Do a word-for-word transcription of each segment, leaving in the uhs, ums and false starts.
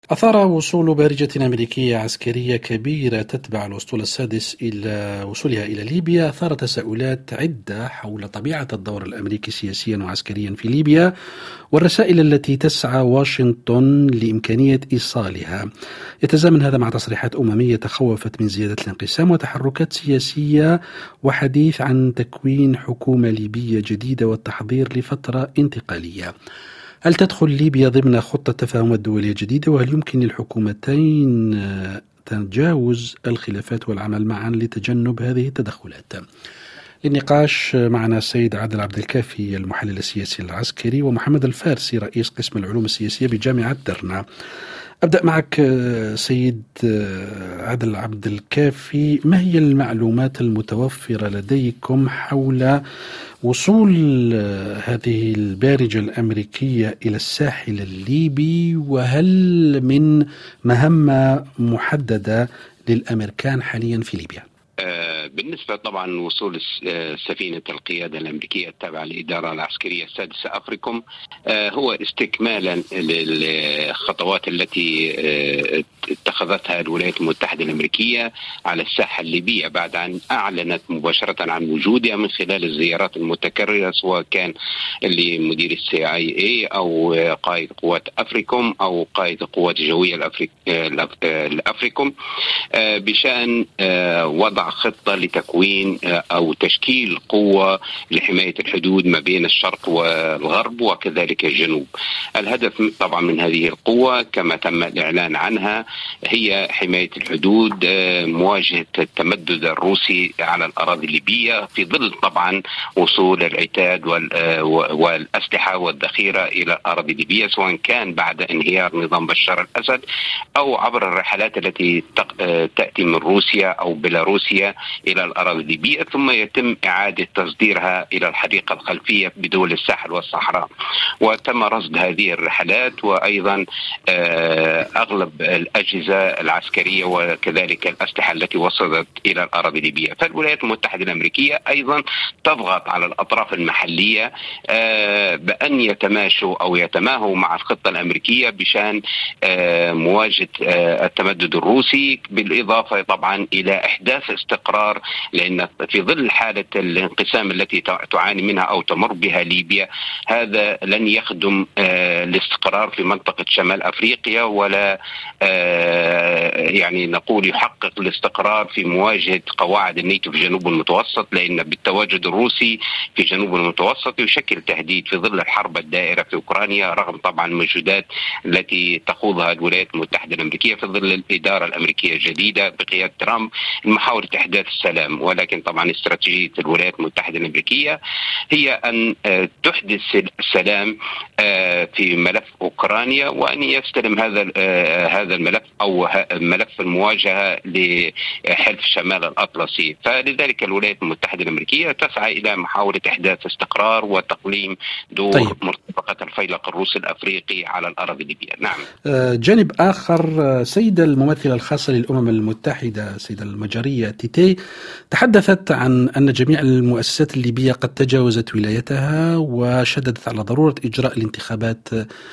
أثار وصول بارجة أمريكية عسكرية كبيرة تتبع الأسطول السادس إلى وصولها إلى ليبيا أثار تساؤلات عدة حول طبيعة الدور الأمريكي سياسيا وعسكريا في ليبيا والرسائل التي تسعى واشنطن لإمكانية إيصالها. يتزامن هذا مع تصريحات أممية تخوفت من زيادة الانقسام وتحركات سياسية وحديث عن تكوين حكومة ليبية جديدة والتحضير لفترة انتقالية. هل تدخل ليبيا ضمن خطة تفاهم الدولية الجديدة، وهل يمكن للحكومتين تجاوز الخلافات والعمل معا لتجنب هذه التدخلات؟ للنقاش معنا السيد عادل عبد الكافي المحلل السياسي العسكري، ومحمد الفارسي رئيس قسم العلوم السياسية بجامعة درنا. أبدأ معك سيد عادل عبد الكافي، ما هي المعلومات المتوفرة لديكم حول وصول هذه البارجة الأمريكية إلى الساحل الليبي، وهل من مهمة محددة للأمريكان حاليا في ليبيا؟ بالنسبة طبعا وصول سفينة القيادة الأمريكية التابعة للإدارة العسكرية السادسة أفريكوم هو استكمالا للخطوات التي اتخذتها الولايات المتحدة الأمريكية على الساحة الليبية بعد أن أعلنت مباشرة عن وجودها من خلال الزيارات المتكررة، سواء كان لمدير السي اي اي أو قائد قوات أفريكوم أو قائد القوات الجوية الأفريكوم بشأن وضع خطة لتكوين أو تشكيل قوة لحماية الحدود ما بين الشرق والغرب وكذلك الجنوب. الهدف طبعا من هذه القوة كما تم الإعلان عنها هي حماية الحدود، مواجهة التمدد الروسي على الأراضي الليبية في ظل طبعا وصول العتاد والأسلحة والذخيرة إلى الأراضي الليبية، سواء كان بعد انهيار نظام بشار الأسد أو عبر الرحلات التي تأتي من روسيا أو بيلاروسيا إلى الأراضي الليبية ثم يتم إعادة تصديرها إلى الحديقة الخلفية بدول الساحل والصحراء. وتم رصد هذه الرحلات وأيضا أغلب الأجهزة العسكرية وكذلك الأسلحة التي وصلت إلى الأراضي الليبية. فالولايات المتحدة الأمريكية أيضا تضغط على الأطراف المحلية بأن يتماشوا أو يتماهوا مع الخطة الأمريكية بشأن مواجهة التمدد الروسي، بالإضافة طبعا إلى إحداث استقرار، لأن في ظل حالة الانقسام التي تعاني منها أو تمر بها ليبيا هذا لن يخدم الاستقرار في منطقة شمال أفريقيا ولا يعني نقول يحقق الاستقرار في مواجهة قواعد الناتو في جنوب المتوسط، لأن بالتواجد الروسي في جنوب المتوسط يشكل تهديد في ظل الحرب الدائرة في أوكرانيا، رغم طبعا المجهودات التي تخوضها الولايات المتحدة الأمريكية في ظل الإدارة الأمريكية الجديدة بقيادة ترامب محاولة إحداث السلام. ولكن طبعا استراتيجية الولايات المتحدة الأمريكية هي أن تحدث السلام في ملف أوكرانيا وأن يستلم هذا هذا الملف أو ملف المواجهة لحلف شمال الأطلسي. فلذلك الولايات المتحدة الأمريكية تسعى إلى محاولة إحداث استقرار وتقليم دور طيب. مرتفقة الفيلق الروسي الأفريقي على الأراضي الليبية. نعم. جانب آخر، سيدة الممثلة الخاصة للأمم المتحدة سيدة المجرية تيتي تحدثت عن أن جميع المؤسسات الليبية قد تجاوزت ولايتها وشددت على ضرورة إجراء الانتخابات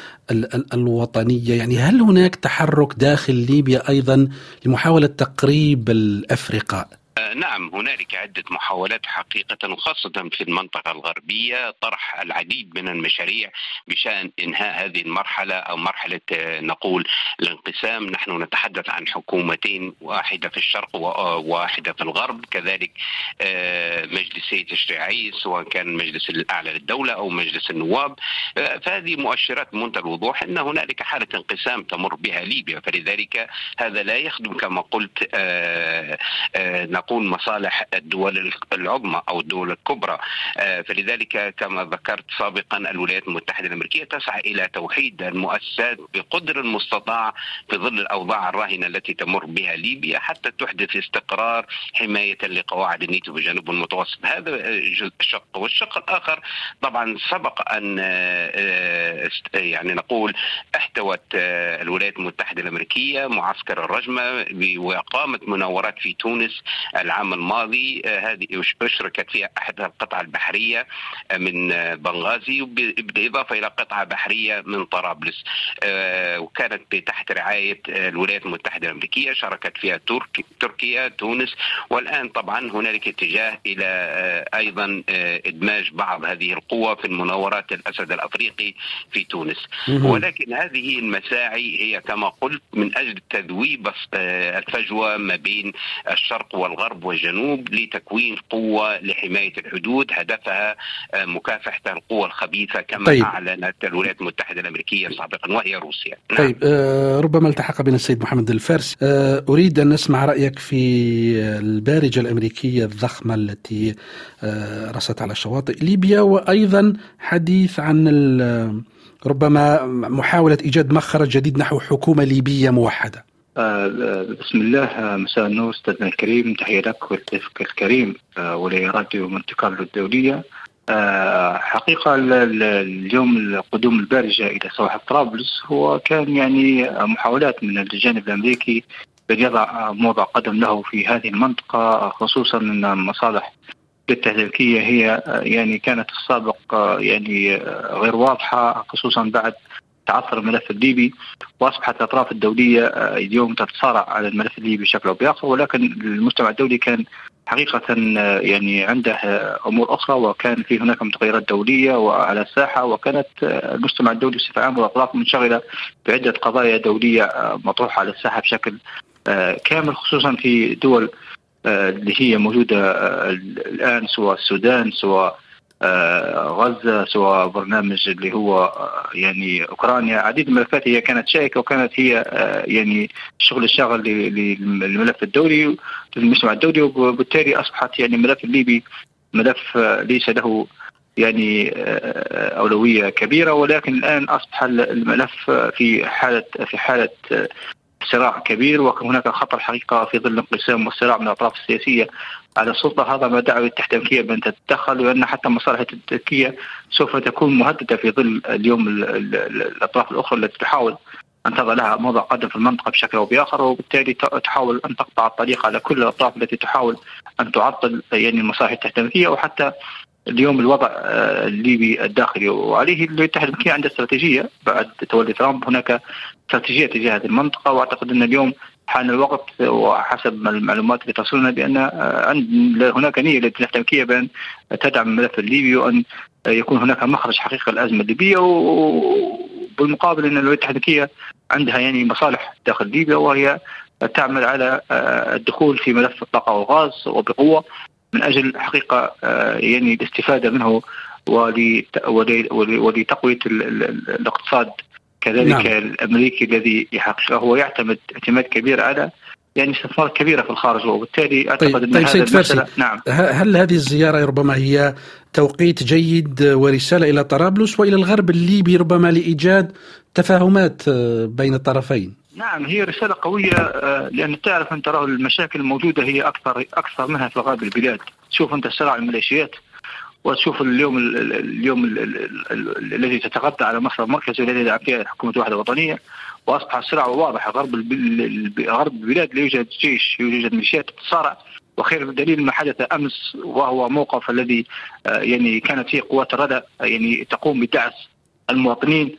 الوطنية. يعني هل هناك تحرك داخل ليبيا أيضا لمحاولة تقريب الأفرقاء؟ نعم، هنالك عدة محاولات حقيقة، وخاصة في المنطقة الغربية طرح العديد من المشاريع بشأن إنهاء هذه المرحلة أو مرحلة نقول الانقسام. نحن نتحدث عن حكومتين، واحدة في الشرق وواحدة في الغرب، كذلك مجلسي تشريعي سواء كان المجلس الأعلى للدولة أو مجلس النواب. فهذه مؤشرات منتهى الوضوح أن هنالك حالة انقسام تمر بها ليبيا، فلذلك هذا لا يخدم كما قلت نقول مصالح الدول العظمى أو الدول الكبرى. فلذلك كما ذكرت سابقا الولايات المتحدة الأمريكية تسعى إلى توحيد المؤسسات بقدر المستطاع في ظل الأوضاع الراهنة التي تمر بها ليبيا حتى تحدث استقرار حماية لقواعد الناتو في جنوب المتوسط. هذا الشق. والشق الآخر طبعا سبق أن يعني نقول احتوت الولايات المتحدة الأمريكية معسكر الرجمة وإقامة مناورات في تونس العام الماضي. هذه أشركت فيها أحد القطع البحرية من بنغازي بالإضافة إلى قطعة بحرية من طرابلس، وكانت تحت رعاية الولايات المتحدة الأمريكية، شاركت فيها تركيا، تونس، والآن طبعا هنالك اتجاه إلى أيضا إدماج بعض هذه القوى في المناورات الأسد الأفريقي في تونس. ولكن هذه المساعي هي كما قلت من أجل تذويب الفجوة ما بين الشرق والغرب والجنوب لتكوين قوة لحماية الحدود هدفها مكافحة القوى الخبيثة كما طيب. أعلنت الولايات المتحدة الأمريكية سابقا وهي روسيا. نعم. طيب آه ربما التحق بنا السيد محمد الفارس. آه أريد أن نسمع رأيك في البارجة الأمريكية الضخمة التي آه رست على شواطئ ليبيا، وأيضا حديث عن ربما محاولة إيجاد مخرج جديد نحو حكومة ليبية موحدة. بسم الله، مساء النور أستاذنا الكريم، تحية لك والضيف الكريم ولراديو مونتي كارلو الدولية. حقيقة اليوم قدوم البارجة إلى سواحل طرابلس هو كان يعني محاولات من الجانب الأمريكي بأن يضع موضع قدم له في هذه المنطقة، خصوصا أن المصالح التهديدية هي يعني كانت في السابق يعني غير واضحة، خصوصا بعد تعثر الملف الليبي، وأصبحت الأطراف الدولية اليوم تتصارع على الملف الليبي بشكل أو بآخر. ولكن المجتمع الدولي كان حقيقة يعني عنده أمور أخرى، وكان في هناك متغيرات دولية وعلى الساحة، وكانت المجتمع الدولي بصفة عامة والأطراف منشغلة بعدة قضايا دولية مطروحة على الساحة بشكل كامل، خصوصا في دول اللي هي موجودة الآن، سواء السودان، سواء غزة، سواء برنامج اللي هو يعني أوكرانيا. عديد الملفات هي كانت شائكة، وكانت هي يعني الشغل الشاغل للملف الدولي للمجتمع الدولي، وبالتالي أصبحت يعني الملف الليبي ملف ليس له يعني أولوية كبيرة. ولكن الآن أصبح الملف في حالة في حالة صراع كبير، وهناك خطر حقيقة في ظل الانقسام والصراع من الأطراف السياسية على السلطة. هذا ما دعا للتحت تركيا بأن تتدخل، وأن حتى مصالح تركيا سوف تكون مهددة في ظل اليوم الأطراف الأخرى التي تحاول أن تضع لها موضع قدم في المنطقة بشكل أو بآخر، وبالتالي تحاول أن تقطع الطريق على كل الأطراف التي تحاول أن تعطل يعني المصالح التحت تركيا، وحتى اليوم الوضع الليبي الداخلي. وعليه الاتحاد الأمريكي عنده استراتيجية بعد تولي ترامب، هناك استراتيجية تجاه هذه المنطقة، وأعتقد أن اليوم حان الوقت، وحسب المعلومات اللي تصلنا بأن هناك نية للاتحاد الأمريكي بأن تدعم الملف الليبي، وأن يكون هناك مخرج حقيقي للأزمة الليبية. وبالمقابل أن الاتحاد الأمريكي عندها يعني مصالح داخل ليبيا، وهي تعمل على الدخول في ملف الطاقة والغاز وبقوة من أجل حقيقة يعني الاستفادة منه ولتقوية الاقتصاد كذلك. نعم. الأمريكي الذي يحقق هو يعتمد اعتماد كبير على يعني استثمارات كبيرة في الخارج، وبالتالي أعتقد طيب أن طيب هذا المسألة. نعم. هل هذه الزيارة ربما هي توقيت جيد ورسالة إلى طرابلس وإلى الغرب الليبي ربما لإيجاد تفاهمات بين الطرفين؟ نعم، هي رسالة قوية، لأن تعرف أن ترى المشاكل الموجودة هي أكثر أكثر منها في غرب البلاد. شوف أنت صراع الميليشيات، وتشوف اليوم اليوم الذي تتغذى على مصر المركزي الذي يدعم فيها حكومة وحدة وطنية، وأصبح الصراع واضح. غرب غرب البلاد لا يوجد جيش، يوجد ميليشيات تتصارع، وخير دليل ما حدث أمس، وهو موقف الذي يعني كانت فيه قوات الردى يعني تقوم بدعس المواطنين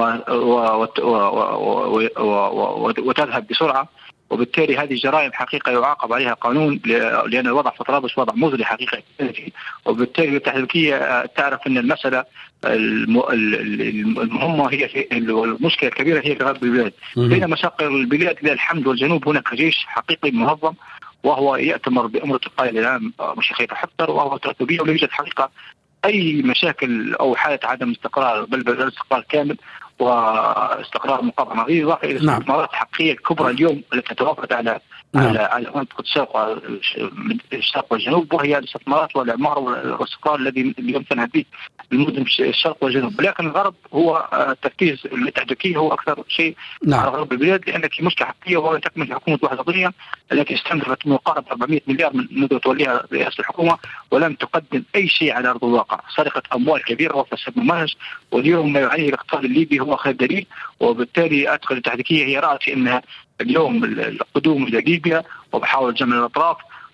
وتذهب بسرعة، وبالتالي هذه جرائم حقيقة يعاقب عليها قانون، لأن الوضع في طرابلس وضع مزري حقيقة. وبالتالي الاتحاد الأمريكي تعرف أن المسألة المهمة هي في المشكلة الكبيرة هي في غرب البلاد. بين مشاق البلاد لله الحمد والجنوب هناك جيش حقيقي منظم، وهو يأتمر بأمر القائد العام مش خير حفتر، وهو ترتيبية، ولا يوجد حقيقة أي مشاكل أو حالة عدم استقرار، بل بل استقرار كامل واستقرار مقاطعة غير ضافة إلى استثمارات حقيقية كبرى اليوم التي تتوافد على نعم. على على منطقة الشرق الشرق والجنوب، وهي الاستثمارات والإعمار والاستقرار الذي اليوم تنهب به المدن الشرق والجنوب. لكن الغرب هو التركيز التحديثي هو أكثر شيء نعم. على غرب البلاد، لأن في مشكلة حقيقية وهو تكمل حكومة وحدة وطنية التي استنزفت مقاربة أربعمائة مليار من منذ توليها رئاسة الحكومة، ولم تقدم أي شيء على أرض الواقع. سرقة أموال كبيرة وفساد ممنهج، واليوم ما يعانيه الاقتصاد الليبي هو خير دليل. وبالتالي أعتقد التحديثية هي رأت في أنها اليوم القدوم إلى ليبيا وبحاول جمع الأطراف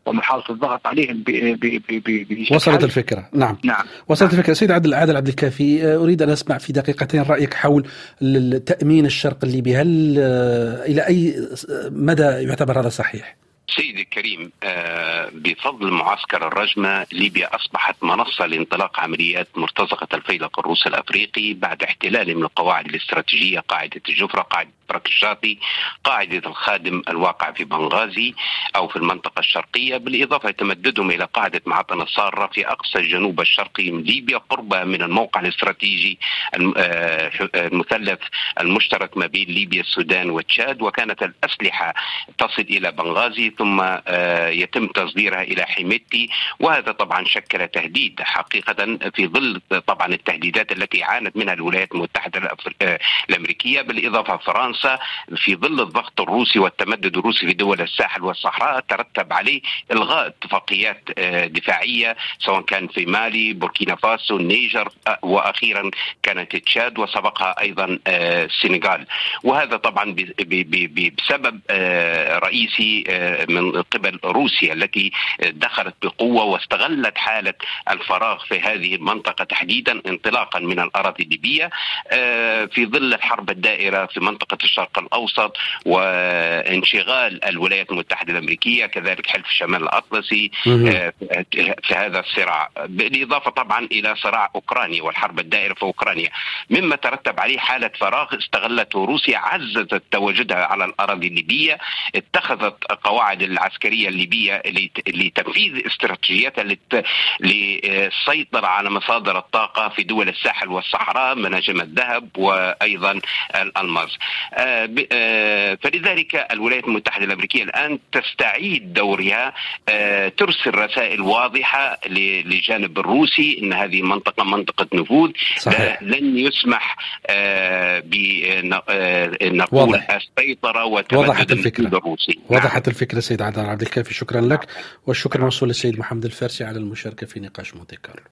ومحاولة الضغط عليهم. ب ب ب وصلت الفكرة. نعم. نعم. وصلت نعم. الفكرة. سيد عادل عادل عبد الكافي، أريد أن أسمع في دقيقتين رأيك حول التأمين الشرق الليبي. هل إلى أي مدى يعتبر هذا صحيح؟ سيدي الكريم، بفضل معسكر الرجمة ليبيا أصبحت منصة لانطلاق عمليات مرتزقة الفيلق الروسي الأفريقي بعد احتلال من القواعد الاستراتيجية قاعدة الجفرة، قاعدة بركشاطي، قاعدة الخادم الواقع في بنغازي أو في المنطقة الشرقية، بالإضافة لتمددهم إلى قاعدة معطنة سارة في أقصى الجنوب الشرقي من ليبيا قربها من الموقع الاستراتيجي المثلث المشترك ما بين ليبيا السودان وتشاد. وكانت الأسلحة تصل إلى بنغازي ثم يتم تصديرها إلى حميتي، وهذا طبعا شكل تهديد حقيقة في ظل طبعا التهديدات التي عانت منها الولايات المتحدة الأمريكية، بالإضافة فرنسا في ظل الضغط الروسي والتمدد الروسي في دول الساحل والصحراء ترتب عليه إلغاء اتفاقيات دفاعية سواء كان في مالي، بوركينا فاسو، النيجر، وأخيرا كانت تشاد، وسبقها أيضا السنغال. وهذا طبعا بسبب رئيسي من قبل روسيا التي دخلت بقوة واستغلت حالة الفراغ في هذه المنطقة تحديدا انطلاقا من الأراضي الليبية في ظل الحرب الدائرة في منطقة الشرق الأوسط وانشغال الولايات المتحدة الأمريكية كذلك حلف شمال الأطلسي في هذا الصراع، بالإضافة طبعا إلى صراع أوكرانيا والحرب الدائرة في أوكرانيا، مما ترتب عليه حالة فراغ استغلته روسيا، عززت تواجدها على الأراضي الليبية، اتخذت قواعد العسكرية الليبية لتنفيذ استراتيجياتها للسيطرة على مصادر الطاقة في دول الساحل والصحراء، مناجم الذهب وأيضا الألماس. فلذلك الولايات المتحدة الأمريكية الآن تستعيد دورها، ترسل رسائل واضحة للجانب الروسي أن هذه منطقة منطقة نفوذ، لن يسمح بنقول السيطرة وتمدد النفوذ الروسي. وضحت الفكرة سيد عادل عبد الكافي، شكرا لك، والشكر موصول للسيد محمد الفارسي على المشاركة في نقاش مونتي كارلو.